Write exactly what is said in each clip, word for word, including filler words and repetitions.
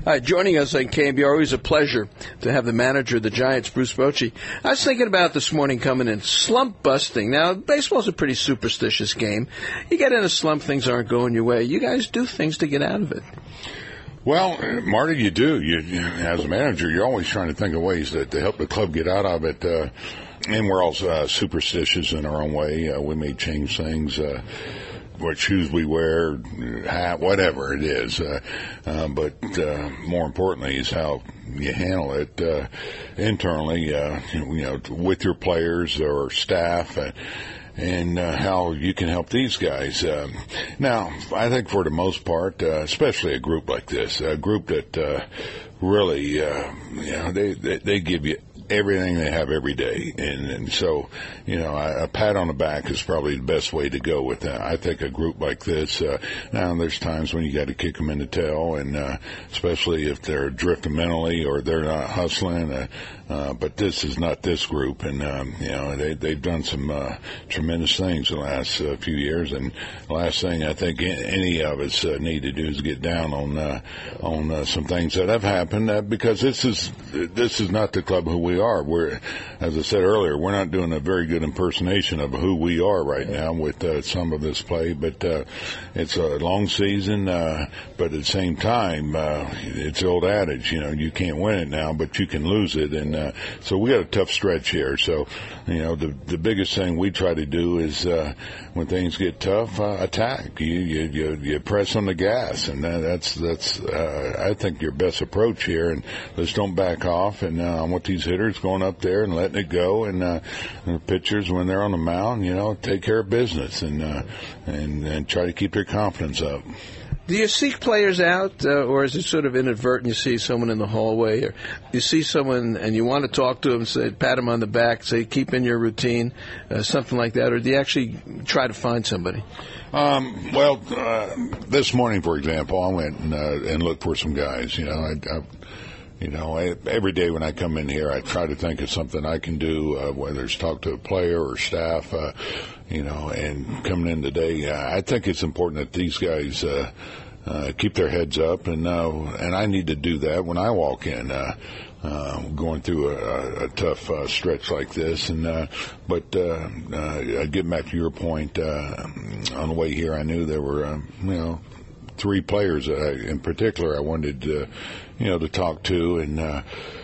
All right, joining us on K M B R, always a pleasure to have the manager of the Giants, Bruce Bochy. I was thinking about this morning coming in, slump busting. Now, baseball's a pretty superstitious game. You get in a slump, things aren't going your way. You guys do things to get out of it. Well, Marty, you do. You, you, as a manager, you're always trying to think of ways that, to help the club get out of it. Uh, and we're also uh, superstitious in our own way. Uh, we may change things. Uh, what shoes we wear, hat, whatever it is. Uh, uh, but uh, more importantly is how you handle it uh, internally, uh, you know, with your players or staff, uh, and uh, how you can help these guys. Uh, now, I think for the most part, uh, especially a group like this, a group that uh, really, uh, you know, they, they, they give you everything they have every day. And, and so, you know, a, a pat on the back is probably the best way to go with that. I think a group like this, uh, now there's times when you got to kick them in the tail, and uh, especially if they're drifting mentally or they're not hustling. Uh, uh, but this is not this group, and, um, you know, they, they've done some uh, tremendous things the last uh, few years. And the last thing I think any of us uh, need to do is get down on uh, on uh, some things that have happened, uh, because this is this is not the club who we are. We're, as I said earlier, we're not doing a very good impersonation of who we are right now with uh, some of this play, but uh, it's a long season, uh, but at the same time, uh, it's the old adage, you know, you can't win it now, but you can lose it, and uh, so we got a tough stretch here. So, you know, the the biggest thing we try to do is uh, when things get tough, uh, attack. You, you you you press on the gas, and that, that's that's uh, I think your best approach here, and let's don't back off. And uh, I want these hitters going up there and letting it go, and, uh, and the pitchers, when they're on the mound, you know, take care of business, and uh, and and try to keep their confidence up. Do you seek players out, uh, or is it sort of inadvertent? You see someone in the hallway, or you see someone and you want to talk to them, say, pat them on the back, say, keep in your routine, uh, something like that, or do you actually try to find somebody? Um, well, uh, this morning, for example, I went and, uh, and looked for some guys. You know, I, I You know, I, every day when I come in here, I try to think of something I can do, uh, whether it's talk to a player or staff, uh, you know, and coming in today, uh, I think it's important that these guys uh, uh, keep their heads up, and uh, and I need to do that when I walk in, uh, uh, going through a, a tough uh, stretch like this. And uh, But uh, uh, getting back to your point, uh, on the way here, I knew there were, uh, you know, three players that I, in particular I wanted to, you know, to talk to, and uh,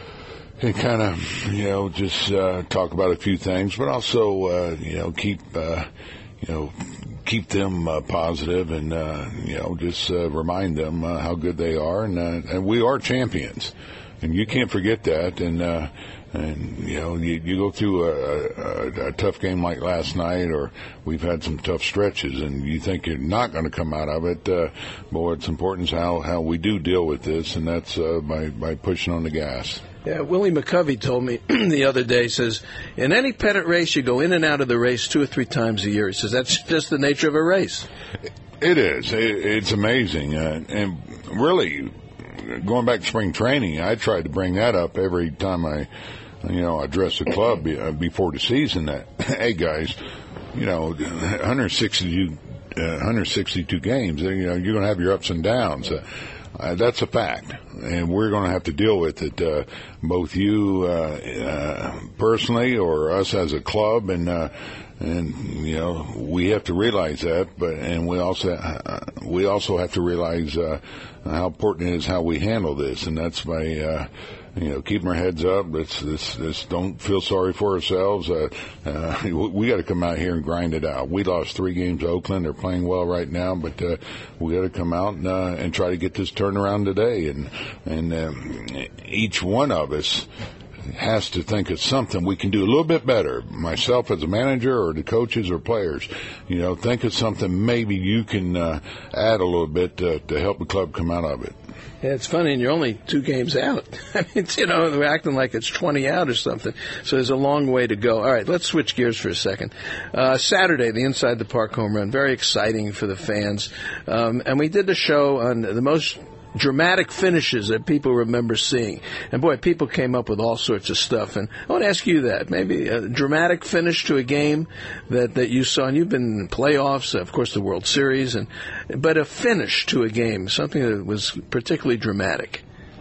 and kind of, you know, just uh, talk about a few things, but also, uh, you know, keep, uh, you know, keep them uh, positive, and uh, you know, just uh, remind them uh, how good they are, and uh, and we are champions, and you can't forget that, and. Uh, And, you know, you, you go through a, a, a tough game like last night, or we've had some tough stretches, and you think you're not going to come out of it. Uh, but what's important is how, how we do deal with this, and that's uh, by, by pushing on the gas. Yeah, Willie McCovey told me the other day, says, in any pennant race, you go in and out of the race two or three times a year. He says, that's just the nature of a race. It is. It, it's amazing. Uh, and really, going back to spring training, I tried to bring that up every time I, you know, address the club before the season, that, hey, guys, you know, one hundred sixty-two, uh, one hundred sixty-two games, you know, you're going to have your ups and downs. Uh, uh, that's a fact, and we're going to have to deal with it, uh, both you uh, uh, personally or us as a club, and uh, and you know, we have to realize that, but and we also uh, we also have to realize uh, how important it is how we handle this, and that's by uh, you know, keeping our heads up. Let's, let's, let's don't feel sorry for ourselves. Uh, uh, we got to come out here and grind it out. We lost three games to Oakland. They're playing well right now, but uh, we got to come out and, uh, and try to get this turned around today. And and um, each one of us has to think of something we can do a little bit better. Myself as a manager, or the coaches or players, you know, think of something maybe you can uh, add a little bit to, to help the club come out of it. Yeah, it's funny, and you're only two games out. I mean, you know, we're acting like it's twenty out or something. So there's a long way to go. All right, let's switch gears for a second. Uh, Saturday, the Inside the Park home run, very exciting for the fans. Um, and we did the show on the most dramatic finishes that people remember seeing. And, boy, people came up with all sorts of stuff. And I want to ask you that. Maybe a dramatic finish to a game that, that you saw. And you've been in playoffs, of course, the World Series. and But a finish to a game, something that was particularly dramatic.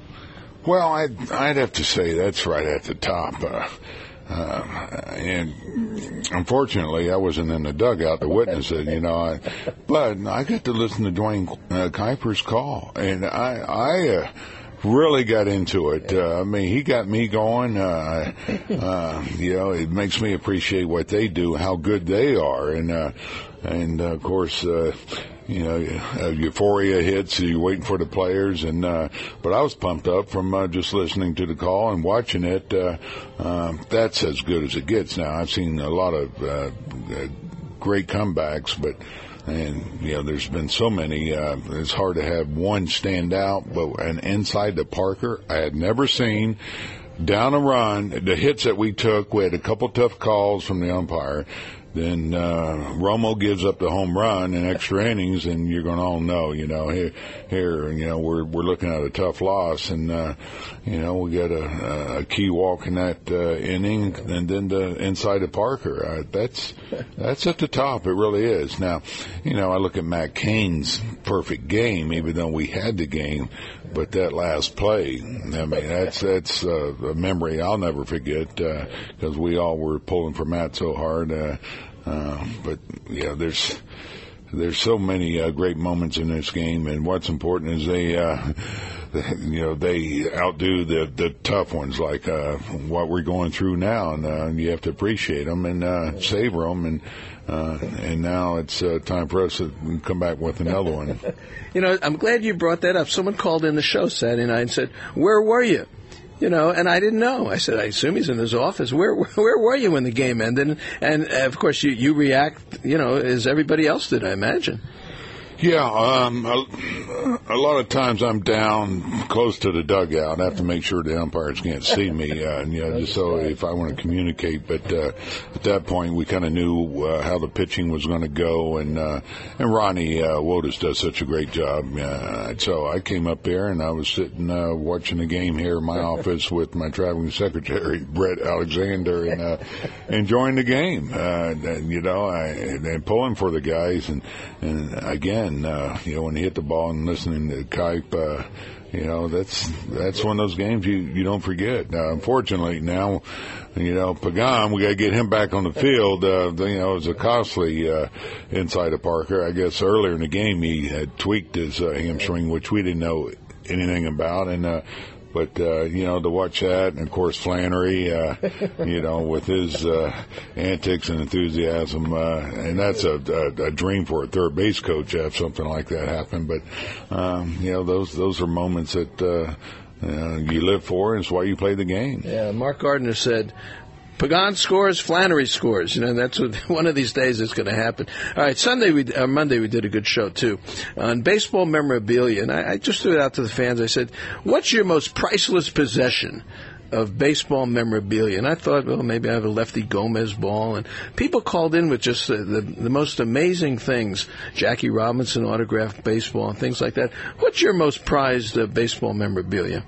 Well, I'd, I'd have to say that's right at the top. Uh, uh, and unfortunately, I wasn't in the dugout to witness it, you know. I, but I got to listen to Dwayne uh, Kuiper's call, and I, I uh, really got into it. Uh, I mean, he got me going. Uh, uh, you know, it makes me appreciate what they do, how good they are, and uh, and uh, of course. Uh, You know, uh, euphoria hits. You're waiting for the players, and uh, but I was pumped up from uh, just listening to the call and watching it. Uh, uh, that's as good as it gets now. I've seen a lot of uh, uh, great comebacks, but and you know, there's been so many. Uh, it's hard to have one stand out. But an inside to Parker, I had never seen. Down a run, the hits that we took, we had a couple tough calls from the umpire. Then uh, Romo gives up the home run in extra innings, and you're going to all know, you know, here, here, you know, we're we're looking at a tough loss, and uh, you know, we got a, a key walk in that uh, inning, and then the inside of Parker. Uh, that's that's at the top. It really is. Now, you know, I look at Matt Cain's perfect game, even though we had the game, but that last play, I mean, that's that's uh, a memory I'll never forget because uh, we all were pulling for Matt so hard. Uh, Uh, but yeah, there's there's so many uh, great moments in this game, and what's important is they, uh, you know, they outdo the the tough ones like uh, what we're going through now, and uh, you have to appreciate them and uh, savor them, and uh, and now it's uh, time for us to come back with another one. You know, I'm glad you brought that up. Someone called in the show Saturday night and said, "Where were you?" You know, and I didn't know. I said, I assume he's in his office. Where where were you when the game ended? And, uh, of course, you, you react, you know, as everybody else did, I imagine. Yeah, um, a, a lot of times I'm down close to the dugout. I have to make sure the umpires can't see me, uh, you know, just so if I want to communicate. But uh, at that point, we kind of knew uh, how the pitching was going to go, and uh, and Ronnie uh, Wotus does such a great job. Uh, so I came up there, and I was sitting uh, watching the game here in my office with my traveling secretary, Brett Alexander, and uh, enjoying the game. Uh, and, you know, I, and pulling for the guys, and, and again, And, uh, you know, when you hit the ball and listening to Kuip, uh, you know, that's that's one of those games you, you don't forget. Uh, unfortunately, now, you know, Pagan, we got to get him back on the field. Uh, you know, it was a costly uh, inside of Parker. I guess earlier in the game he had tweaked his uh, hamstring, which we didn't know anything about. And uh, But, uh, you know, to watch that, and, of course, Flannery, uh, you know, with his uh, antics and enthusiasm, uh, and that's a, a, a dream for a third base coach to have something like that happen. But, um, you know, those those are moments that uh, uh, you live for, and it's why you play the game. Yeah, Mark Gardner said, Pagan scores, Flannery scores. You know, that's what, one of these days it's going to happen. All right, Sunday, we, uh, Monday, we did a good show, too, on baseball memorabilia. And I, I just threw it out to the fans. I said, what's your most priceless possession of baseball memorabilia? And I thought, well, maybe I have a Lefty Gomez ball. And people called in with just the, the, the most amazing things. Jackie Robinson autographed baseball and things like that. What's your most prized uh, baseball memorabilia?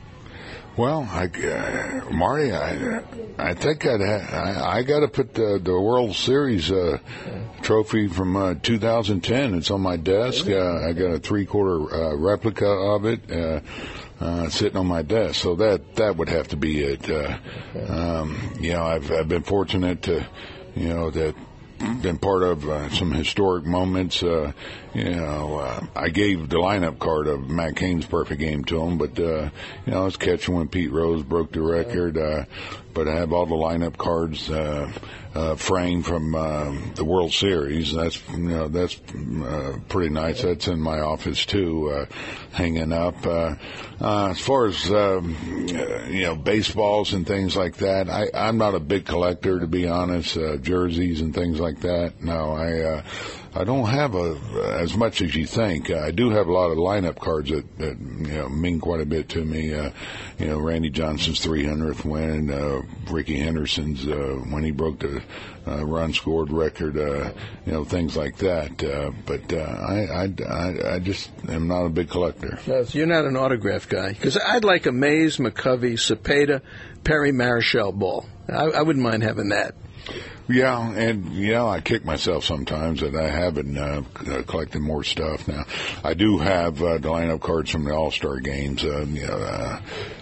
Well, I, uh, Marty, I, I think I'd ha- I, I got to put the, the World Series uh, trophy from uh, two thousand ten. It's on my desk. Uh, I got a three-quarter uh, replica of it uh, uh, sitting on my desk. So that that would have to be it. Uh, um, you know, I've I've been fortunate to, you know, that. Been part of uh, some historic moments. Uh, you know, uh, I gave the lineup card of Matt Cain's perfect game to him, but uh, you know, I was catching when Pete Rose broke the record. Uh, but I have all the lineup cards uh, uh, framed from uh, the World Series. That's you know that's uh, pretty nice. That's in my office too, uh, hanging up. Uh, uh, as far as um, you know, baseballs and things like that, I, I'm not a big collector, to be honest. Uh, jerseys and things like that. No, I. Uh, I don't have a, as much as you think. Uh, I do have a lot of lineup cards that, that you know, mean quite a bit to me. Uh, you know, Randy Johnson's three hundredth win, uh, Ricky Henderson's uh, when he broke the uh, run scored record, uh, you know, things like that. Uh, but uh, I, I, I, I just am not a big collector. No, so you're not an autograph guy? Because I'd like a Mays, McCovey, Cepeda, Perry Marichal ball. I, I wouldn't mind having that. Yeah, and, you know, I kick myself sometimes that I haven't uh, collected more stuff now. I do have uh, the lineup cards from the All-Star games. Uh, you know, uh,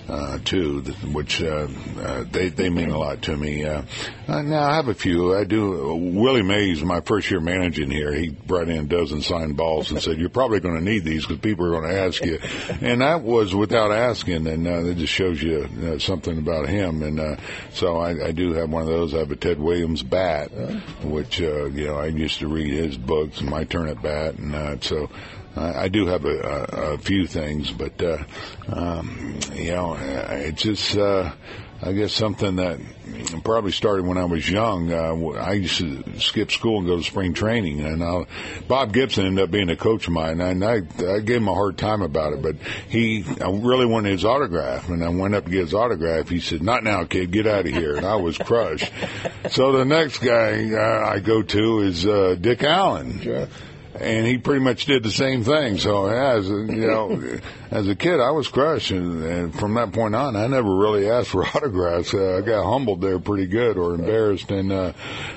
uh, too, which uh, uh, they they mean a lot to me. Uh, uh, now I have a few. I do. Willie Mays, my first year managing here, he brought in a dozen signed balls and said, "You're probably going to need these because people are going to ask you." And that was without asking, and uh, it just shows you uh, something about him. And uh, so I, I do have one of those. I have a Ted Williams bat, which uh, you know I used to read his books, My Turn at Bat, and uh, so. I do have a, a, a few things, but, uh, um, you know, it's just, uh, I guess something that probably started when I was young. Uh, I used to skip school and go to spring training, and I'll, Bob Gibson ended up being a coach of mine, and I, I gave him a hard time about it, but he, I really wanted his autograph, and I went up to get his autograph. He said, "Not now, kid, get out of here," and I was crushed. So the next guy uh, I go to is uh, Dick Allen. Sure. And he pretty much did the same thing. So, as you know, as a kid, I was crushed, and, and from that point on, I never really asked for autographs. Uh, I got humbled there pretty good, or embarrassed, and uh,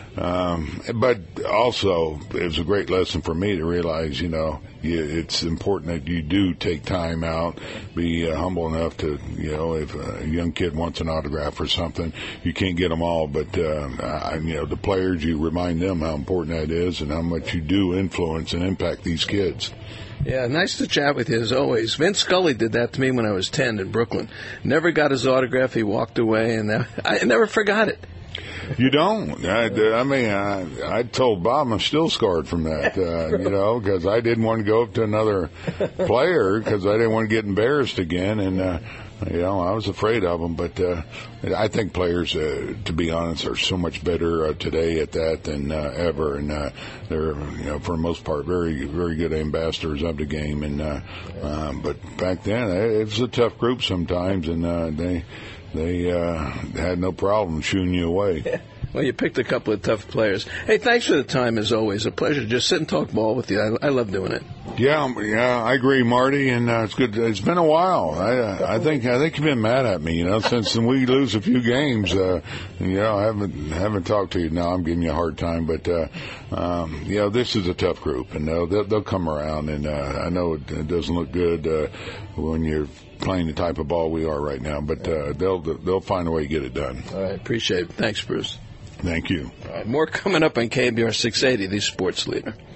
um, but also it was a great lesson for me to realize, you know, you, it's important that you do take time out, be uh, humble enough to, you know, if a young kid wants an autograph or something, you can't get them all, but uh, I, you know, the players, you remind them how important that is and how much you do influence and impact these kids. Yeah, nice to chat with you as always. Vince Scully did that to me when I was ten in Brooklyn. Never got his autograph. He walked away, and I never forgot it. You don't. I, I mean, I, I told Bob I'm still scarred from that, uh, you know, because I didn't want to go up to another player because I didn't want to get embarrassed again, and uh, you know, I was afraid of them. But uh, I think players, uh, to be honest, are so much better uh, today at that than uh, ever, and uh, they're, you know, for the most part, very, very good ambassadors of the game. And uh, um, but back then, it was a tough group sometimes, and uh, they. They uh, had no problem shooing you away. Well, you picked a couple of tough players. Hey, thanks for the time, as always. A pleasure to just sit and talk ball with you. I, I love doing it. Yeah, yeah, I agree, Marty, and uh, it's good. It's been a while. I, uh, I think I think you've been mad at me, you know, since we lose a few games. Uh, you know, I haven't haven't talked to you. Now I'm giving you a hard time, but uh, um, you know, this is a tough group, and they'll they'll, they'll come around. And uh, I know it, it doesn't look good uh, when you're playing the type of ball we are right now, but uh, they'll they'll find a way to get it done. All right, appreciate it. Thanks, Bruce. Thank you. All right, more coming up on K B R six eighty, the Sports Leader.